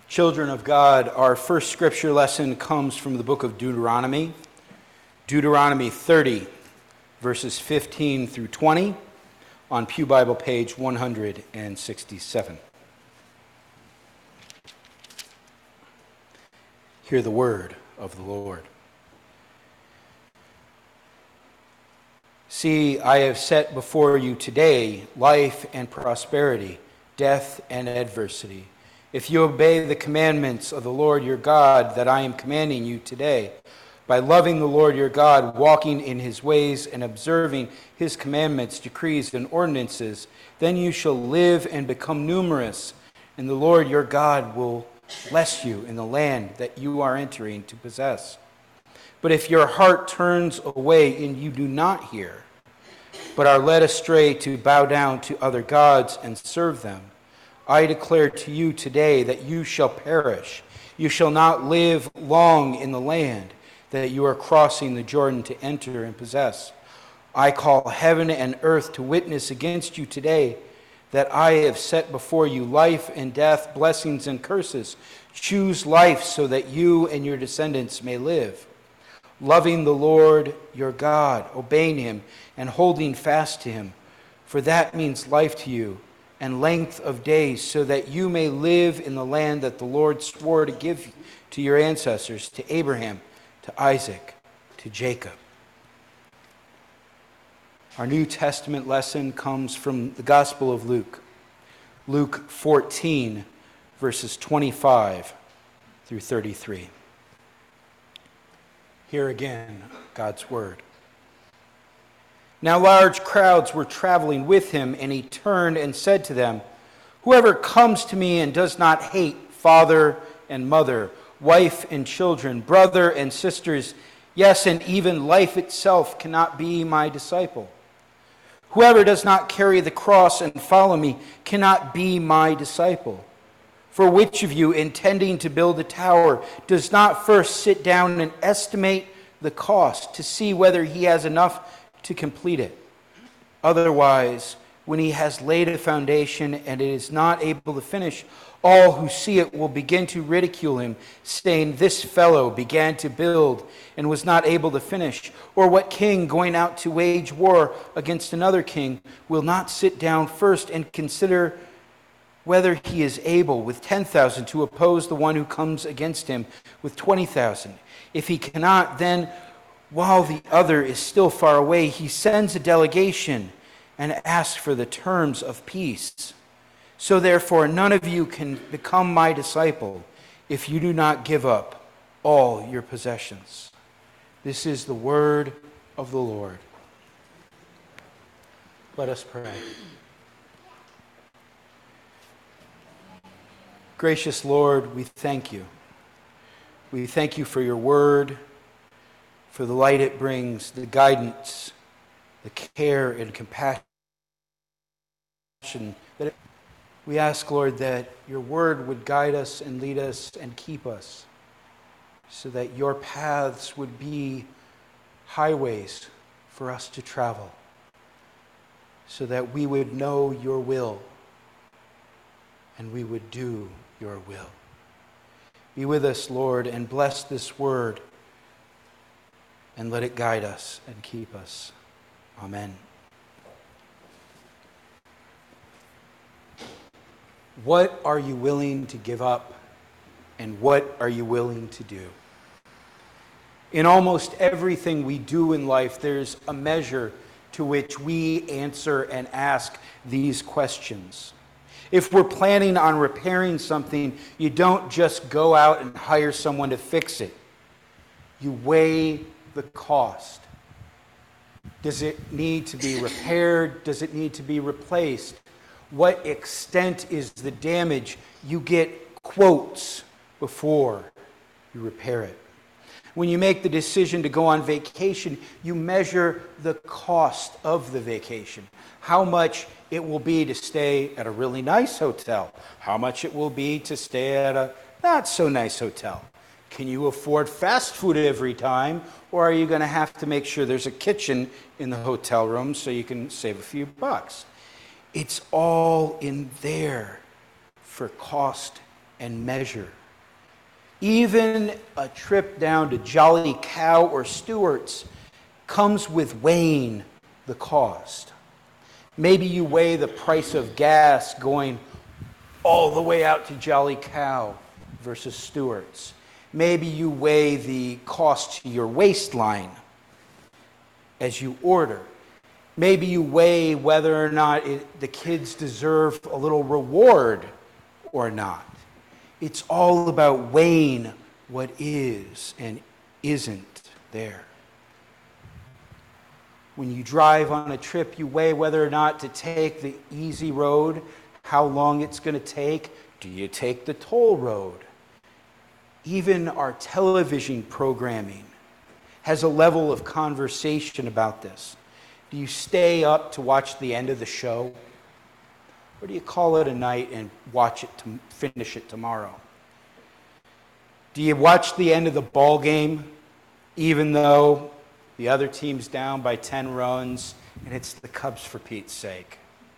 Children of God, our first scripture lesson comes from the book of Deuteronomy, Deuteronomy 30, verses 15 through 20, on Pew Bible page 167. Hear the word of the Lord. See, I have set before you today life and prosperity, death and adversity. If you obey the commandments of the Lord your God that I am commanding you today, by loving the Lord your God, walking in his ways and observing his commandments, decrees, and ordinances, then you shall live and become numerous, and the Lord your God will bless you in the land that you are entering to possess. But if your heart turns away and you do not hear, but are led astray to bow down to other gods and serve them, I declare to you today that you shall perish. You shall not live long in the land that you are crossing the Jordan to enter and possess. I call heaven and earth to witness against you today that I have set before you life and death, blessings and curses. Choose life so that you and your descendants may live, loving the Lord your God, obeying him, and holding fast to him. For that means life to you and length of days, so that you may live in the land that the Lord swore to give to your ancestors, to Abraham, to Isaac, to Jacob. Our New Testament lesson comes from the Gospel of Luke, Luke 14, verses 25 through 33. Hear again God's word. Now large crowds were traveling with him, and he turned and said to them, "Whoever comes to me and does not hate father and mother, wife and children, brother and sisters, yes, and even life itself, cannot be my disciple. Whoever does not carry the cross and follow me cannot be my disciple. For which of you, intending to build a tower, does not first sit down and estimate the cost to see whether he has enough to complete it? Otherwise, when he has laid a foundation and it is not able to finish, all who see it will begin to ridicule him, saying, 'This fellow began to build and was not able to finish.' Or what king going out to wage war against another king will not sit down first and consider whether he is able with 10,000 to oppose the one who comes against him with 20,000? If he cannot, then while the other is still far away, he sends a delegation and asks for the terms of peace. So therefore, none of you can become my disciple if you do not give up all your possessions." This is the word of the Lord. Let us pray. Gracious Lord, we thank you. We thank you for your word, for the light it brings, the guidance, the care and compassion. We ask, Lord, that your word would guide us and lead us and keep us, so that your paths would be highways for us to travel, so that we would know your will and we would do your will. Be with us, Lord, and bless this word, and let it guide us and keep us. Amen. What are you willing to give up, and what are you willing to do? In almost everything we do in life, there's a measure to which we answer and ask these questions. If we're planning on repairing something, you don't just go out and hire someone to fix it. You weigh the cost. Does it need to be repaired? Does it need to be replaced? What extent is the damage? You get quotes before you repair it. When you make the decision to go on vacation, you measure the cost of the vacation. How much it will be to stay at a really nice hotel. How much it will be to stay at a not so nice hotel. Can you afford fast food every time? Or are you going to have to make sure there's a kitchen in the hotel room so you can save a few bucks? It's all in there for cost and measure. Even a trip down to Jolly Cow or Stewart's comes with weighing the cost. Maybe you weigh the price of gas going all the way out to Jolly Cow versus Stewart's. Maybe you weigh the cost to your waistline as you order. Maybe you weigh whether or not the kids deserve a little reward or not. It's all about weighing what is and isn't there. When you drive on a trip, you weigh whether or not to take the easy road, how long it's going to take. Do you take the toll road? Even our television programming has a level of conversation about this. Do you stay up to watch the end of the show? Or do you call it a night and watch it to finish it tomorrow? Do you watch the end of the ball game even though the other team's down by 10 runs and it's the Cubs for Pete's sake?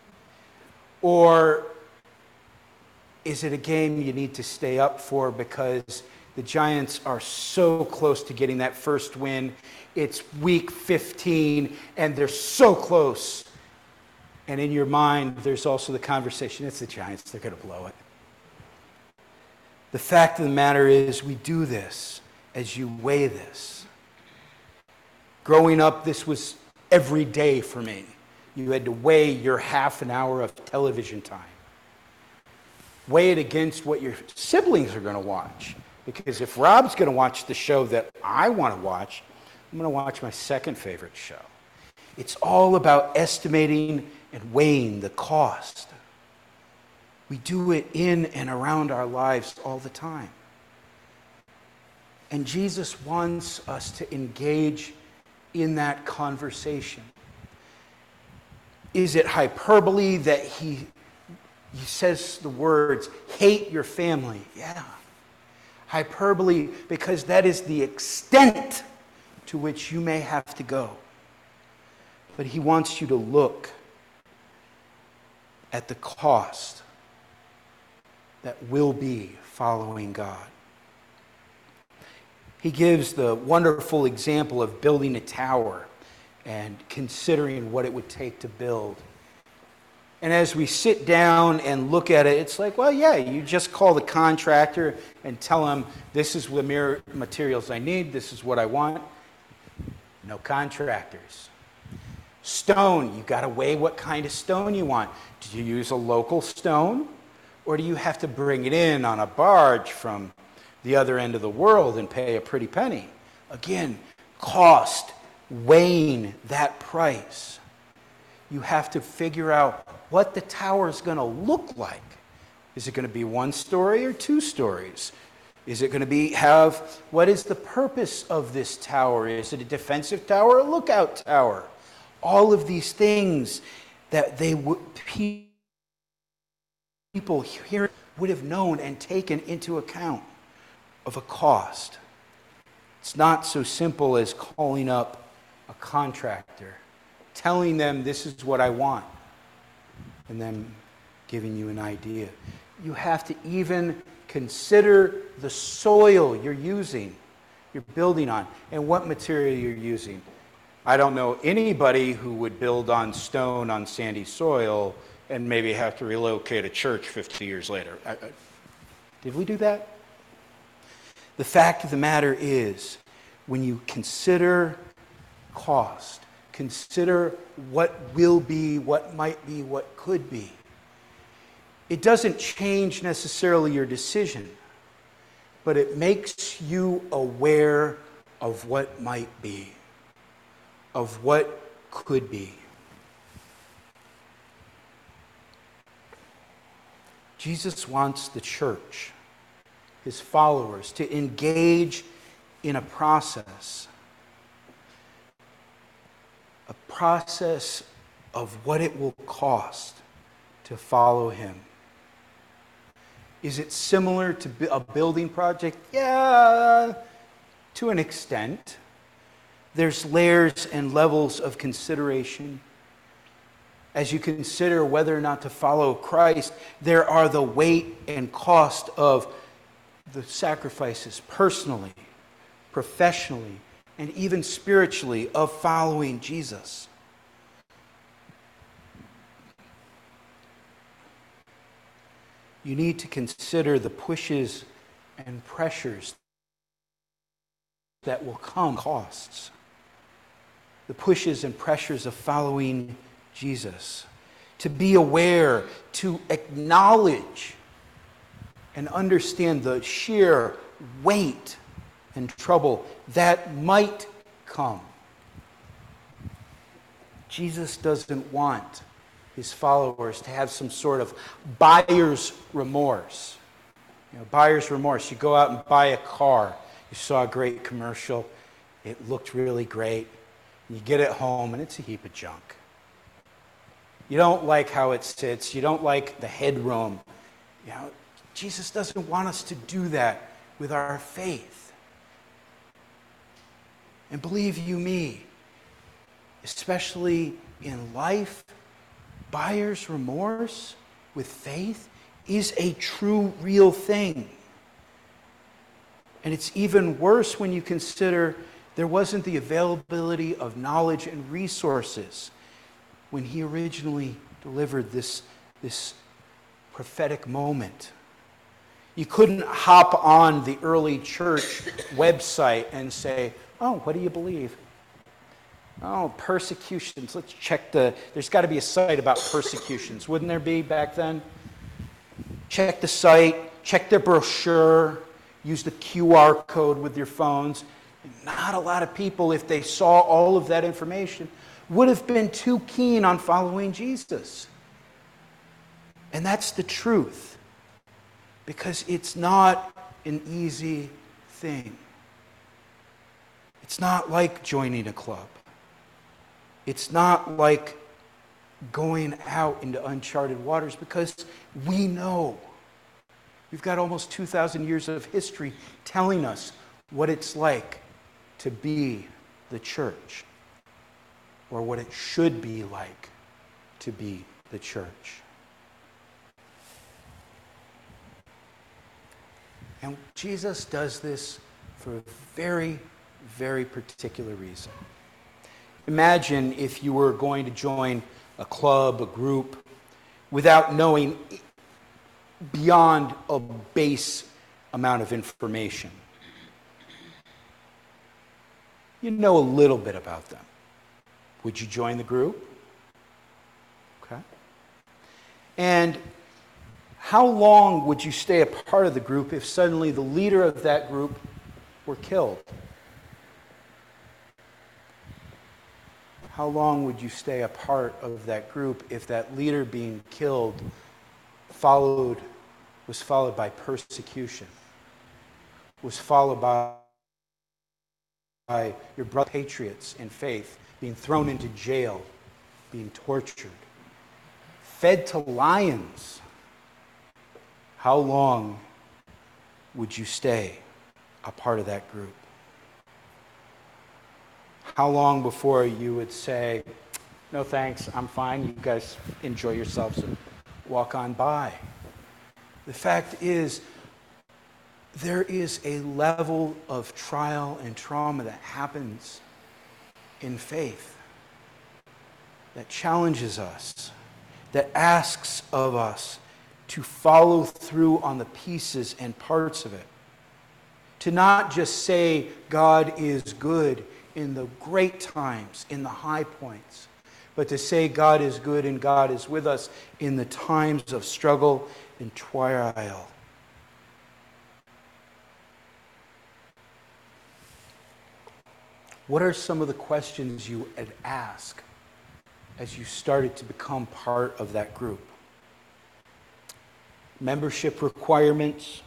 Or is it a game you need to stay up for because the Giants are so close to getting that first win? It's week 15 and they're so close. And in your mind, there's also the conversation, it's the Giants, they're going to blow it. The fact of the matter is, we do this as you weigh this. Growing up, this was every day for me. You had to weigh your half an hour of television time. Weigh it against what your siblings are going to watch. Because if Rob's going to watch the show that I want to watch, I'm going to watch my second favorite show. It's all about estimating and weighing the cost. We do it in and around our lives all the time. And Jesus wants us to engage in that conversation. Is it hyperbole that he says the words, hate your family? Yeah. Hyperbole because that is the extent to which you may have to go. But he wants you to look at the cost that will be following God. He gives the wonderful example of building a tower and considering what it would take to build. And as we sit down and look at it, it's like, well, yeah, you just call the contractor and tell him, this is the materials I need, this is what I want. No contractors. Stone, you got to weigh what kind of stone you want. Do you use a local stone? Or do you have to bring it in on a barge from the other end of the world and pay a pretty penny? Again, cost, weighing that price. You have to figure out what the tower is going to look like. Is it going to be 1 story or 2 stories? Is it going to what is the purpose of this tower? Is it a defensive tower or a lookout tower? All of these things that people here would have known and taken into account of a cost. It's not so simple as calling up a contractor, telling them this is what I want, and then giving you an idea. You have to even consider the soil you're using, you're building on, and what material you're using. I don't know anybody who would build on stone on sandy soil and maybe have to relocate a church 50 years later. Did we do that? The fact of the matter is, when you consider cost, consider what will be, what might be, what could be, it doesn't change necessarily your decision, but it makes you aware of what might be, of what could be. Jesus wants the church, his followers, to engage in a process of what it will cost to follow him. Is it similar to a building project? Yeah, to an extent. There's layers and levels of consideration. As you consider whether or not to follow Christ, there are the weight and cost of the sacrifices personally, professionally, and even spiritually of following Jesus. You need to consider the pushes and pressures that will come, costs. The pushes and pressures of following Jesus. To be aware, to acknowledge and understand the sheer weight and trouble that might come. Jesus doesn't want his followers to have some sort of buyer's remorse. Buyer's remorse. You go out and buy a car. You saw a great commercial. It looked really great. You get it home and it's a heap of junk. You don't like how it sits. You don't like the headroom. Jesus doesn't want us to do that with our faith. And believe you me, especially in life, buyer's remorse with faith is a true, real thing. And it's even worse when you consider there wasn't the availability of knowledge and resources when he originally delivered this prophetic moment. You couldn't hop on the early church website and say, "Oh, what do you believe?" "Oh, persecutions. Let's check there's got to be a site about persecutions. Wouldn't there be back then?" Check the site, check their brochure, use the QR code with your phones. Not a lot of people, if they saw all of that information, would have been too keen on following Jesus. And that's the truth. Because it's not an easy thing. It's not like joining a club. It's not like going out into uncharted waters, because we know. We've got almost 2,000 years of history telling us what it's like to be the church, or what it should be like to be the church. And Jesus does this for a very, very particular reason. Imagine if you were going to join a club, a group, without knowing beyond a base amount of information. You know a little bit about them. Would you join the group? Okay. And how long would you stay a part of the group if suddenly the leader of that group were killed? How long would you stay a part of that group if that leader being killed was followed by persecution, was followed by your brother patriots in faith being thrown into jail, being tortured, fed to lions? How long would you stay a part of that group? How long before you would say, "No thanks, I'm fine, you guys enjoy yourselves," and walk on by? The fact is, there is a level of trial and trauma that happens in faith that challenges us, that asks of us to follow through on the pieces and parts of it. To not just say God is good in the great times, in the high points, but to say God is good and God is with us in the times of struggle and trial. What are some of the questions you would ask as you started to become part of that group? Membership requirements.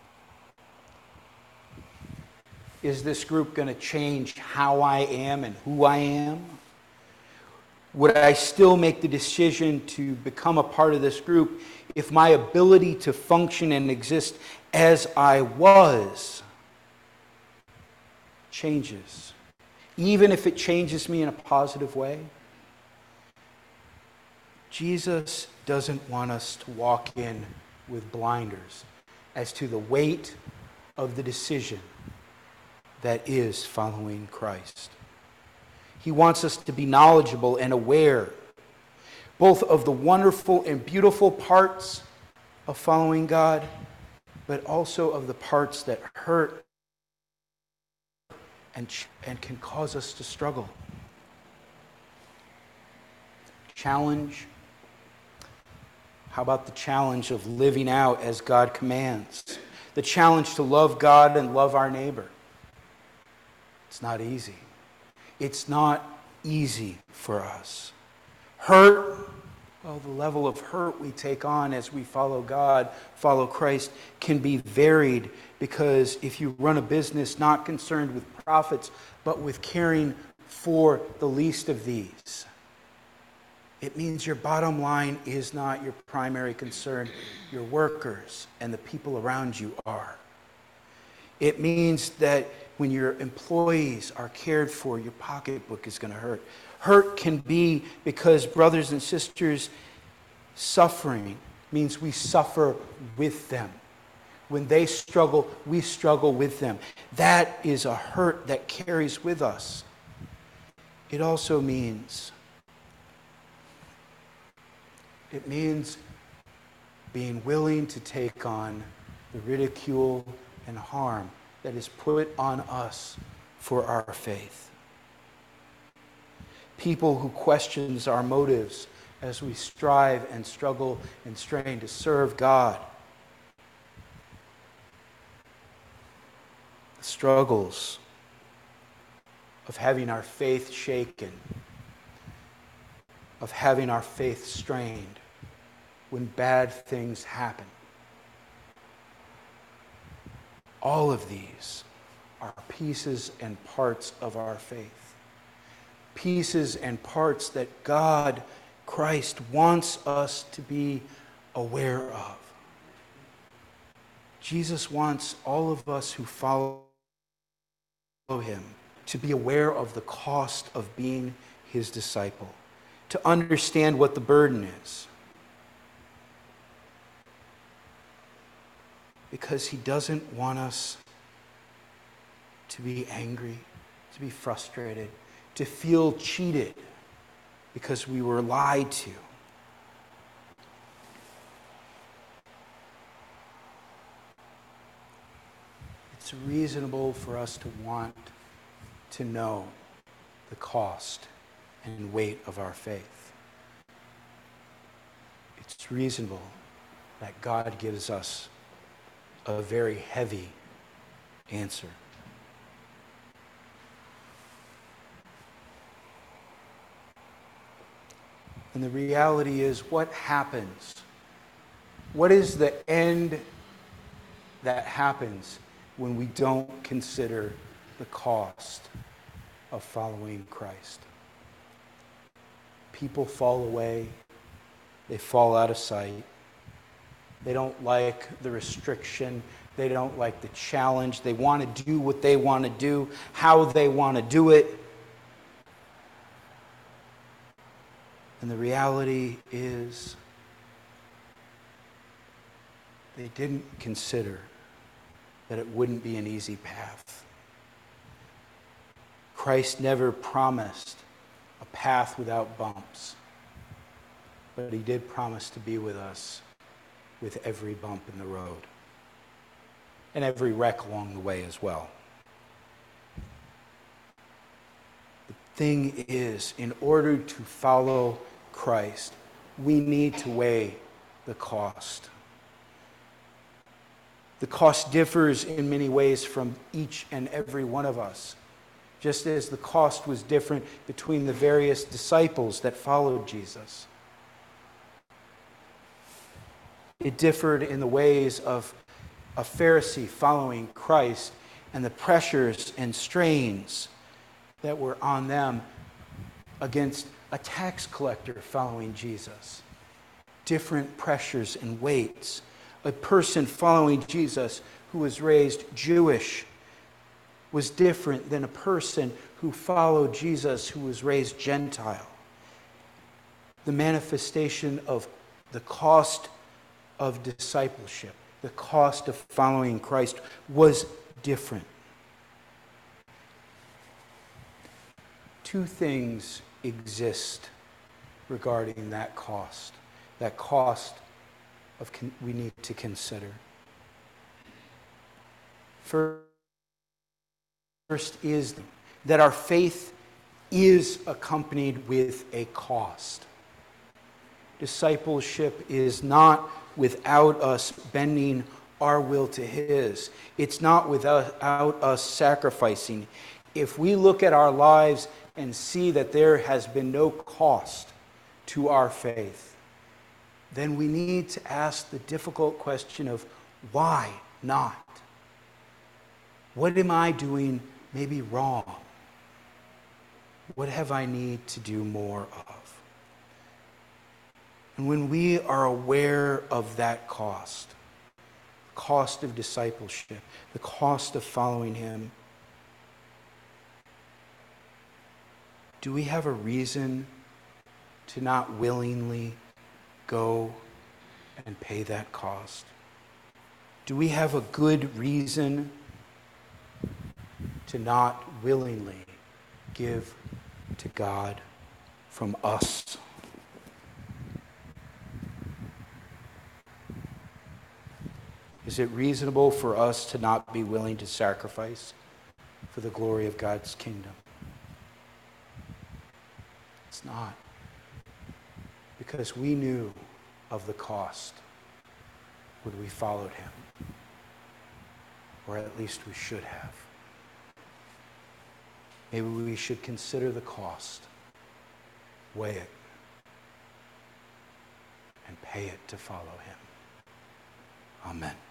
Is this group going to change how I am and who I am? Would I still make the decision to become a part of this group if my ability to function and exist as I was changes? Even if it changes me in a positive way? Jesus doesn't want us to walk in with blinders as to the weight of the decision that is following Christ. He wants us to be knowledgeable and aware both of the wonderful and beautiful parts of following God, but also of the parts that hurt and can cause us to struggle. Challenge. How about the challenge of living out as God commands? The challenge to love God and love our neighbor. It's not easy. It's not easy for us. Hurt. Well, the level of hurt we take on as we follow God, follow Christ, can be varied, because if you run a business not concerned with profits, but with caring for the least of these, it means your bottom line is not your primary concern. Your workers and the people around you are. It means that when your employees are cared for, your pocketbook is going to hurt. Hurt can be because, brothers and sisters, suffering means we suffer with them. When they struggle, we struggle with them. That is a hurt that carries with us. It also means being willing to take on the ridicule and harm that is put on us for our faith. People who questions our motives as we strive and struggle and strain to serve God. The struggles of having our faith shaken, of having our faith strained when bad things happen. All of these are pieces and parts of our faith. Pieces and parts that God, Christ, wants us to be aware of. Jesus wants all of us who follow him to be aware of the cost of being his disciple, to understand what the burden is. Because he doesn't want us to be angry, to be frustrated, to feel cheated because we were lied to. It's reasonable for us to want to know the cost and weight of our faith. It's reasonable that God gives us a very heavy answer. And the reality is, what happens? What is the end that happens when we don't consider the cost of following Christ? People fall away. They fall out of sight. They don't like the restriction. They don't like the challenge. They want to do what they want to do, how they want to do it. And the reality is, they didn't consider that it wouldn't be an easy path. Christ never promised a path without bumps, but he did promise to be with us with every bump in the road and every wreck along the way as well. The thing is, in order to follow Christ, we need to weigh the cost. The cost differs in many ways from each and every one of us, just as the cost was different between the various disciples that followed Jesus. It differed in the ways of a Pharisee following Christ and the pressures and strains that were on them against a tax collector following Jesus. Different pressures and weights. A person following Jesus who was raised Jewish was different than a person who followed Jesus who was raised Gentile. The manifestation of the cost of discipleship the cost of following Christ was different. Two things exist regarding that cost we need to consider. First is that our faith is accompanied with a cost. Discipleship is not without us bending our will to His. It's not without us sacrificing. If we look at our lives and see that there has been no cost to our faith, then we need to ask the difficult question of why not? What am I doing maybe wrong? What have I need to do more of? And when we are aware of that cost of discipleship, the cost of following Him, do we have a reason to not willingly go and pay that cost? Do we have a good reason to not willingly give to God from us? Is it reasonable for us to not be willing to sacrifice for the glory of God's kingdom? It's not. Because we knew of the cost when we followed Him. Or at least we should have. Maybe we should consider the cost, weigh it, and pay it to follow Him. Amen.